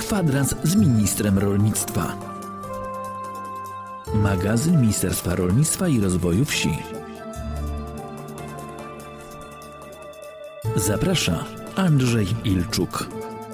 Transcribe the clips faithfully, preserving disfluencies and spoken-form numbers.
Kwadrans z ministrem rolnictwa. Magazyn Ministerstwa Rolnictwa i Rozwoju Wsi. Zaprasza Andrzej Ilczuk.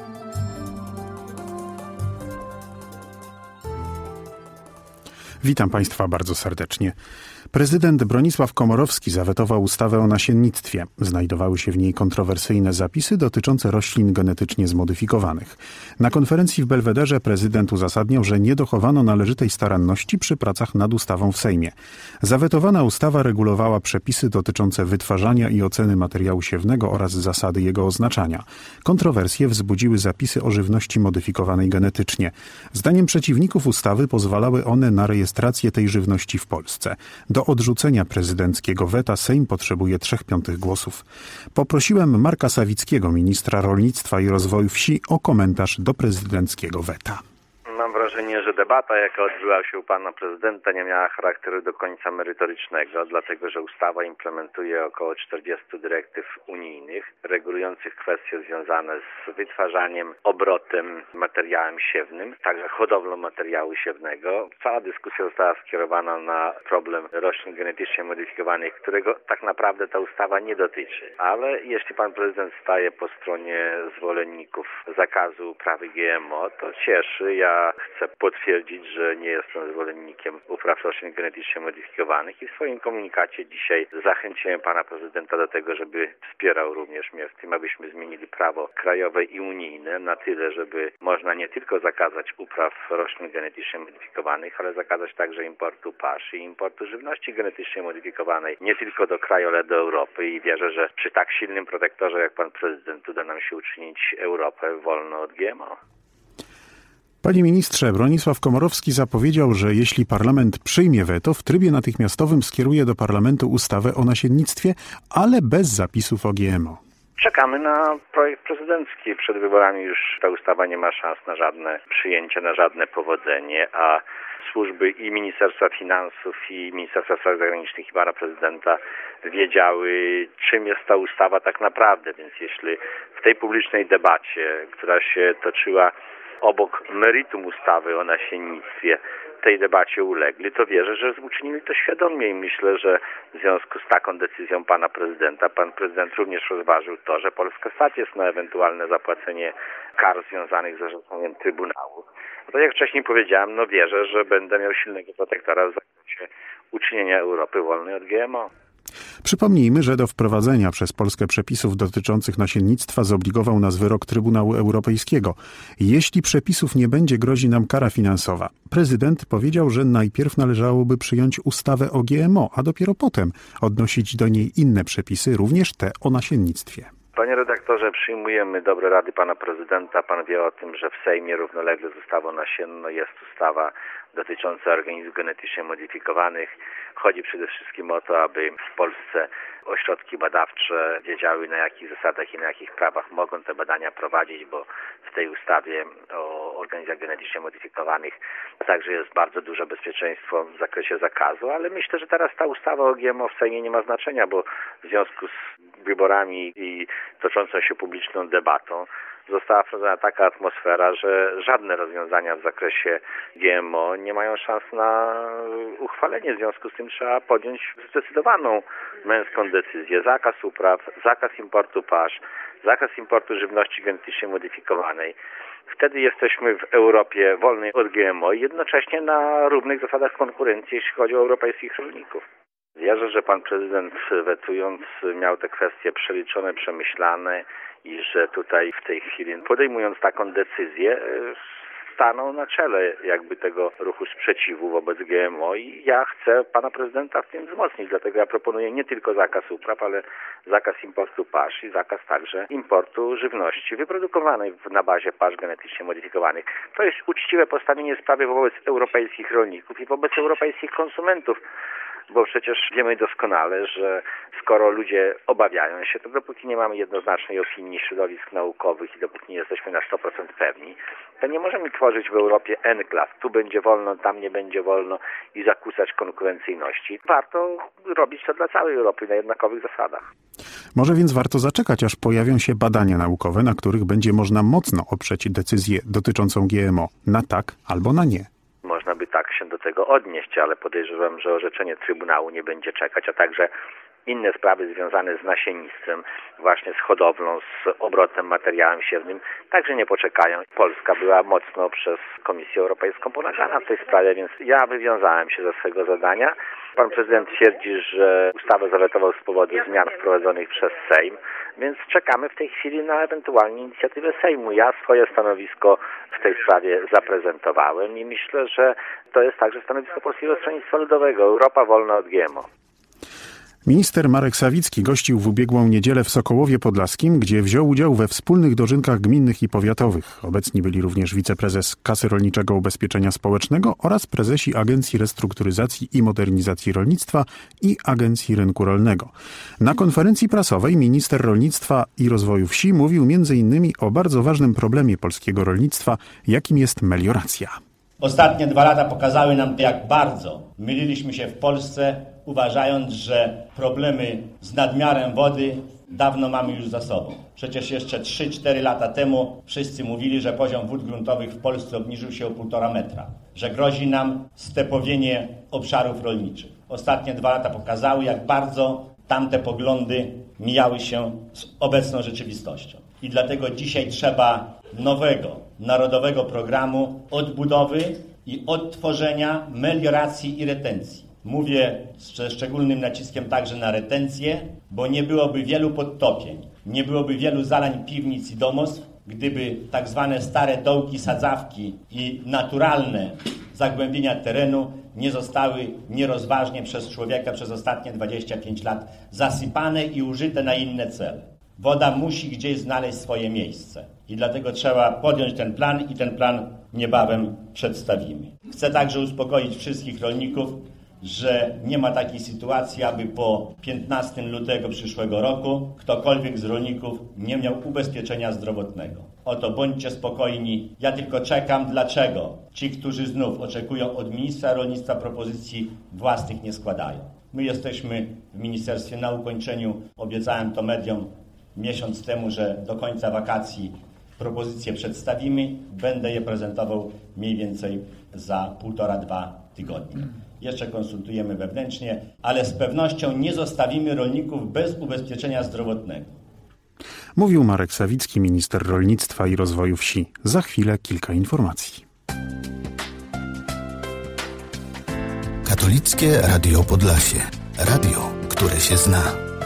Witam Państwa bardzo serdecznie. Prezydent Bronisław Komorowski zawetował ustawę o nasiennictwie. Znajdowały się w niej kontrowersyjne zapisy dotyczące roślin genetycznie zmodyfikowanych. Na konferencji w Belwederze prezydent uzasadniał, że nie dochowano należytej staranności przy pracach nad ustawą w Sejmie. Zawetowana ustawa regulowała przepisy dotyczące wytwarzania i oceny materiału siewnego oraz zasady jego oznaczania. Kontrowersje wzbudziły zapisy o żywności modyfikowanej genetycznie. Zdaniem przeciwników ustawy pozwalały one na rejestrację tej żywności w Polsce. Do odrzucenia prezydenckiego weta Sejm potrzebuje trzech piątych głosów. Poprosiłem Marka Sawickiego, ministra rolnictwa i rozwoju wsi, o komentarz do prezydenckiego weta. Mam wrażenie, że debata, jaka odbyła się u pana prezydenta, nie miała charakteru do końca merytorycznego, dlatego że ustawa implementuje około czterdziestu dyrektyw unijnych regulujących kwestie związane z wytwarzaniem, obrotem materiałem siewnym, także hodowlą materiału siewnego. Cała dyskusja została skierowana na problem roślin genetycznie modyfikowanych, którego tak naprawdę ta ustawa nie dotyczy. Ale jeśli pan prezydent staje po stronie zwolenników zakazu uprawy G M O, to cieszy. Ja chcę potwierdzić, że nie jestem zwolennikiem upraw roślin genetycznie modyfikowanych i w swoim komunikacie dzisiaj zachęciłem pana prezydenta do tego, żeby wspierał również mnie w tym, abyśmy zmienili prawo krajowe i unijne na tyle, żeby można nie tylko zakazać upraw roślin genetycznie modyfikowanych, ale zakazać także importu pasz i importu żywności genetycznie modyfikowanej nie tylko do kraju, ale do Europy i wierzę, że przy tak silnym protektorze jak pan prezydent uda nam się uczynić Europę wolną od G M O. Panie ministrze, Bronisław Komorowski zapowiedział, że jeśli parlament przyjmie weto, w trybie natychmiastowym skieruje do parlamentu ustawę o nasiennictwie, ale bez zapisów o G M O. Czekamy na projekt prezydencki. Przed wyborami już ta ustawa nie ma szans na żadne przyjęcie, na żadne powodzenie, a służby i Ministerstwa Finansów, i Ministerstwa Spraw Zagranicznych, i pana prezydenta wiedziały, czym jest ta ustawa tak naprawdę. Więc jeśli w tej publicznej debacie, która się toczyła obok meritum ustawy o nasiennictwie, tej debacie ulegli, to wierzę, że uczynili to świadomie i myślę, że w związku z taką decyzją pana prezydenta, pan prezydent również rozważył to, że Polska stać jest na ewentualne zapłacenie kar związanych z orzeczeniem Trybunału. No to jak wcześniej powiedziałem, no wierzę, że będę miał silnego protektora w zakresie uczynienia Europy wolnej od G M O. Przypomnijmy, że do wprowadzenia przez Polskę przepisów dotyczących nasiennictwa zobligował nas wyrok Trybunału Europejskiego. Jeśli przepisów nie będzie, grozi nam kara finansowa. Prezydent powiedział, że najpierw należałoby przyjąć ustawę o G M O, a dopiero potem odnosić do niej inne przepisy, również te o nasiennictwie. Panie redaktorze, przyjmujemy dobre rady pana prezydenta. Pan wie o tym, że w Sejmie równolegle z ustawą nasienną jest ustawa dotycząca organizmów genetycznie modyfikowanych. Chodzi przede wszystkim o to, aby w Polsce ośrodki badawcze wiedziały, na jakich zasadach i na jakich prawach mogą te badania prowadzić, bo w tej ustawie o organizmach genetycznie modyfikowanych także jest bardzo duże bezpieczeństwo w zakresie zakazu, ale myślę, że teraz ta ustawa o G M O w Sejmie nie ma znaczenia, bo w związku z wyborami i toczącą się publiczną debatą została wprowadzona taka atmosfera, że żadne rozwiązania w zakresie G M O nie mają szans na uchwalenie. W związku z tym trzeba podjąć zdecydowaną męską decyzję. Zakaz upraw, zakaz importu pasz, zakaz importu żywności genetycznie modyfikowanej. Wtedy jesteśmy w Europie wolnej od G M O i jednocześnie na równych zasadach konkurencji, jeśli chodzi o europejskich rolników. Wierzę, że pan prezydent wetując miał te kwestie przeliczone, przemyślane i że tutaj w tej chwili podejmując taką decyzję stanął na czele jakby tego ruchu sprzeciwu wobec G M O i ja chcę pana prezydenta w tym wzmocnić, dlatego ja proponuję nie tylko zakaz upraw, ale zakaz importu pasz i zakaz także importu żywności wyprodukowanej na bazie pasz genetycznie modyfikowanych. To jest uczciwe postawienie sprawy wobec europejskich rolników i wobec europejskich konsumentów. bo przecież wiemy doskonale, że skoro ludzie obawiają się, to dopóki nie mamy jednoznacznej opinii środowisk naukowych i dopóki nie jesteśmy na sto procent pewni, to nie możemy tworzyć w Europie enklaw. Tu będzie wolno, tam nie będzie wolno i zakłócać konkurencyjności. Warto robić to dla całej Europy na jednakowych zasadach. Może więc warto zaczekać, aż pojawią się badania naukowe, na których będzie można mocno oprzeć decyzję dotyczącą G M O na tak albo na nie. Można by tak się do tego odnieść, ale podejrzewam, że orzeczenie Trybunału nie będzie czekać, a także inne sprawy związane z nasiennictwem, właśnie z hodowlą, z obrotem materiałem siewnym, także nie poczekają. Polska była mocno przez Komisję Europejską pomagana w tej sprawie, więc ja wywiązałem się ze swego zadania. Pan prezydent twierdzi, że ustawę zawetował z powodu zmian wprowadzonych przez Sejm, więc czekamy w tej chwili na ewentualnie inicjatywę Sejmu. Ja swoje stanowisko w tej sprawie zaprezentowałem i myślę, że to jest także stanowisko Polskiego Stronnictwa Ludowego. Europa wolna od G M O. Minister Marek Sawicki gościł w ubiegłą niedzielę w Sokołowie Podlaskim, gdzie wziął udział we wspólnych dożynkach gminnych i powiatowych. Obecni byli również wiceprezes Kasy Rolniczego Ubezpieczenia Społecznego oraz prezesi Agencji Restrukturyzacji i Modernizacji Rolnictwa i Agencji Rynku Rolnego. Na konferencji prasowej minister rolnictwa i rozwoju wsi mówił między innymi o bardzo ważnym problemie polskiego rolnictwa, jakim jest melioracja. Ostatnie dwa lata pokazały nam, jak bardzo myliliśmy się w Polsce, uważając, że problemy z nadmiarem wody dawno mamy już za sobą. Przecież jeszcze trzy cztery lata temu wszyscy mówili, że poziom wód gruntowych w Polsce obniżył się o półtora metra, że grozi nam stepowienie obszarów rolniczych. Ostatnie dwa lata pokazały, jak bardzo tamte poglądy mijały się z obecną rzeczywistością. I dlatego dzisiaj trzeba nowego, narodowego programu odbudowy i odtworzenia melioracji i retencji. Mówię ze szczególnym naciskiem także na retencję, bo nie byłoby wielu podtopień, nie byłoby wielu zalań piwnic i domostw, gdyby tak zwane stare dołki, sadzawki i naturalne zagłębienia terenu nie zostały nierozważnie przez człowieka przez ostatnie dwadzieścia pięć lat zasypane i użyte na inne cele. Woda musi gdzieś znaleźć swoje miejsce i dlatego trzeba podjąć ten plan i ten plan niebawem przedstawimy. Chcę także uspokoić wszystkich rolników, że nie ma takiej sytuacji, aby po piętnastego lutego przyszłego roku ktokolwiek z rolników nie miał ubezpieczenia zdrowotnego. Oto bądźcie spokojni. Ja tylko czekam, dlaczego ci, którzy znów oczekują od ministra rolnictwa propozycji własnych, nie składają. My jesteśmy w Ministerstwie na ukończeniu, obiecałem to mediom miesiąc temu, że do końca wakacji propozycje przedstawimy. Będę je prezentował mniej więcej za półtora, dwa tygodnie. Jeszcze konsultujemy wewnętrznie, ale z pewnością nie zostawimy rolników bez ubezpieczenia zdrowotnego. Mówił Marek Sawicki, minister rolnictwa i rozwoju wsi. Za chwilę kilka informacji. Katolickie Radio Podlasie. Radio, które się zna.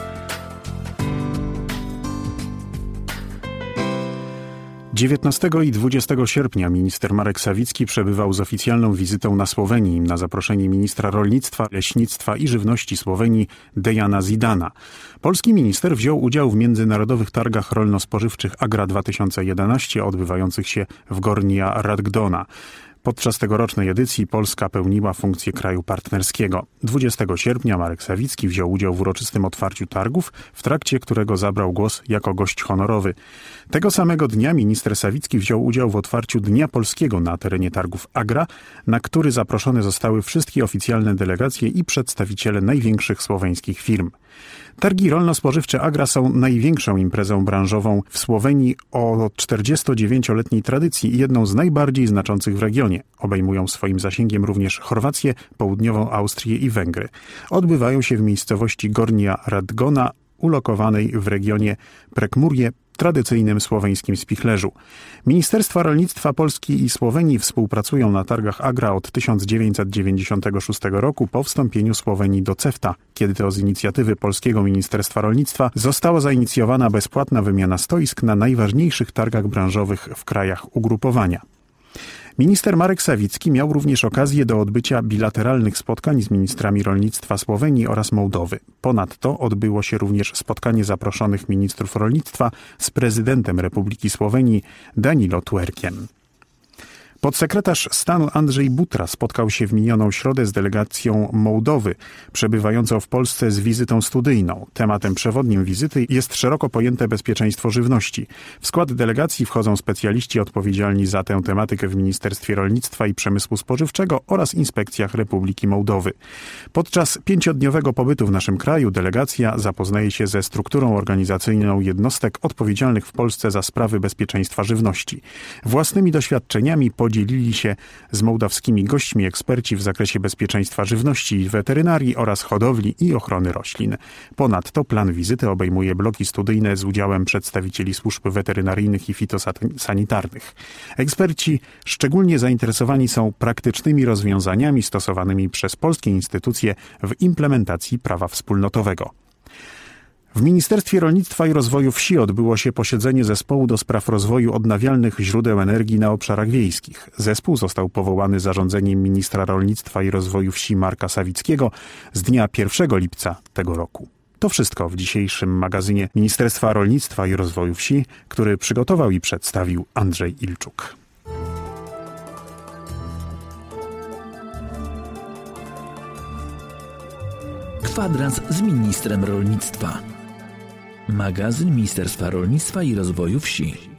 dziewiętnastego i dwudziestego sierpnia minister Marek Sawicki przebywał z oficjalną wizytą na Słowenii na zaproszenie ministra rolnictwa, leśnictwa i żywności Słowenii Dejana Zidana. Polski minister wziął udział w międzynarodowych targach rolno-spożywczych Agra dwa tysiące jedenaście odbywających się w Gornja Radgona. Podczas tegorocznej edycji Polska pełniła funkcję kraju partnerskiego. dwudziestego sierpnia Marek Sawicki wziął udział w uroczystym otwarciu targów, w trakcie którego zabrał głos jako gość honorowy. Tego samego dnia minister Sawicki wziął udział w otwarciu Dnia Polskiego na terenie targów Agra, na który zaproszone zostały wszystkie oficjalne delegacje i przedstawiciele największych słoweńskich firm. Targi rolno-spożywcze Agra są największą imprezą branżową w Słowenii o czterdziestodziewięcioletniej tradycji i jedną z najbardziej znaczących w regionie. Obejmują swoim zasięgiem również Chorwację, Południową Austrię i Węgry. Odbywają się w miejscowości Gornja Radgona, ulokowanej w regionie Prekmurje, tradycyjnym słoweńskim spichlerzu. Ministerstwa Rolnictwa Polski i Słowenii współpracują na targach Agra od tysiąc dziewięćset dziewięćdziesiątego szóstego roku po wstąpieniu Słowenii do CEFTA, kiedy to z inicjatywy Polskiego Ministerstwa Rolnictwa została zainicjowana bezpłatna wymiana stoisk na najważniejszych targach branżowych w krajach ugrupowania. Minister Marek Sawicki miał również okazję do odbycia bilateralnych spotkań z ministrami rolnictwa Słowenii oraz Mołdowy. Ponadto odbyło się również spotkanie zaproszonych ministrów rolnictwa z prezydentem Republiki Słowenii Danilo Tuerkiem. Podsekretarz stanu Andrzej Butra spotkał się w minioną środę z delegacją Mołdowy, przebywającą w Polsce z wizytą studyjną. Tematem przewodnim wizyty jest szeroko pojęte bezpieczeństwo żywności. W skład delegacji wchodzą specjaliści odpowiedzialni za tę tematykę w Ministerstwie Rolnictwa i Przemysłu Spożywczego oraz inspekcjach Republiki Mołdowy. Podczas pięciodniowego pobytu w naszym kraju delegacja zapoznaje się ze strukturą organizacyjną jednostek odpowiedzialnych w Polsce za sprawy bezpieczeństwa żywności. Własnymi doświadczeniami podzielili się z mołdawskimi gośćmi eksperci w zakresie bezpieczeństwa żywności i weterynarii oraz hodowli i ochrony roślin. Ponadto plan wizyty obejmuje bloki studyjne z udziałem przedstawicieli służb weterynaryjnych i fitosanitarnych. Eksperci szczególnie zainteresowani są praktycznymi rozwiązaniami stosowanymi przez polskie instytucje w implementacji prawa wspólnotowego. W Ministerstwie Rolnictwa i Rozwoju Wsi odbyło się posiedzenie zespołu do spraw rozwoju odnawialnych źródeł energii na obszarach wiejskich. Zespół został powołany zarządzeniem ministra rolnictwa i rozwoju wsi Marka Sawickiego z dnia pierwszego lipca tego roku. To wszystko w dzisiejszym magazynie Ministerstwa Rolnictwa i Rozwoju Wsi, który przygotował i przedstawił Andrzej Ilczuk. Kwadrans z ministrem rolnictwa. Magazyn Ministerstwa Rolnictwa i Rozwoju Wsi.